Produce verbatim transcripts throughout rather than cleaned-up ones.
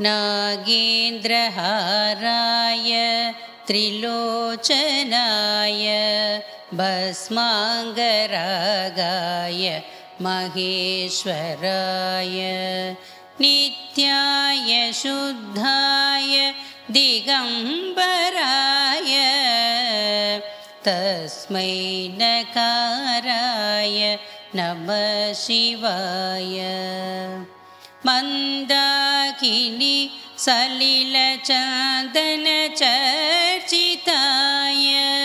नागेन्द्रहाराय त्रिलोचनाय भस्माङ्गरागाय महेश्वराय नित्याय शुद्धाय दिगम्बराय तस्मै नकाराय नमः शिवाय मन्दाकिनी सलिलचन्दनचर्चिताय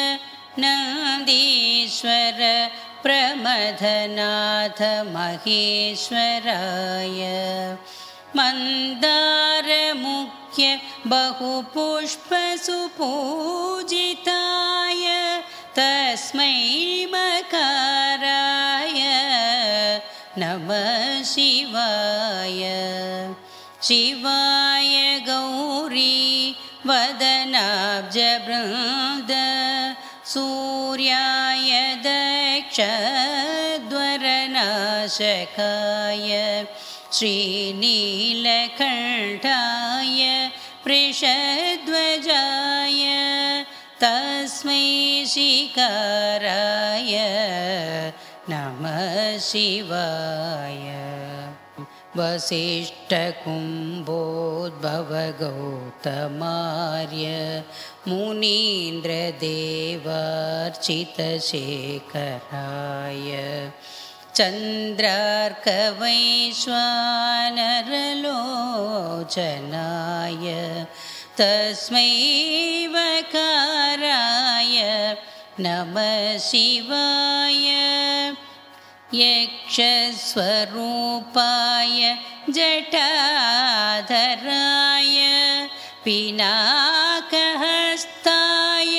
नन्दीश्वर प्रमथनाथ महेश्वराय मन्दारमुख्य बहुपुष्पसुपूजिताय तस्मै मकाराय नमः शिवाय शिवाय गौरी वदनाब्जवृन्द सूर्याय दक्षध्वरनाशकाय श्रीनीलकण्ठाय वृषध्वजाय तस्मै शिकाराय नमः शिवाय वसिष्ठकुम्भोद्भवगौतमार्य मुनीन्द्रदेवार्चितशेखराय चन्द्रार्कवैश्वानरलोचनाय तस्मै वकाराय नमः शिवाय यक्षस्वरूपाय जटाधराय पिनाकहस्ताय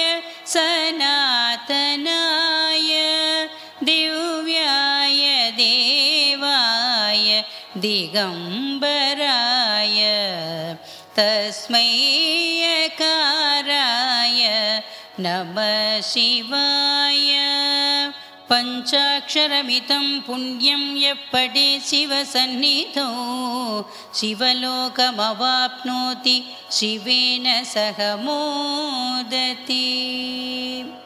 सनातनाय दिव्याय देवाय दिगम्बराय तस्मै यकाराय नमः शिवाय पञ्चाक्षरमितं पुण्यं यः पठेत् शिवसन्निधौ शिवलोकमवाप्नोति शिवेन सह मोदति।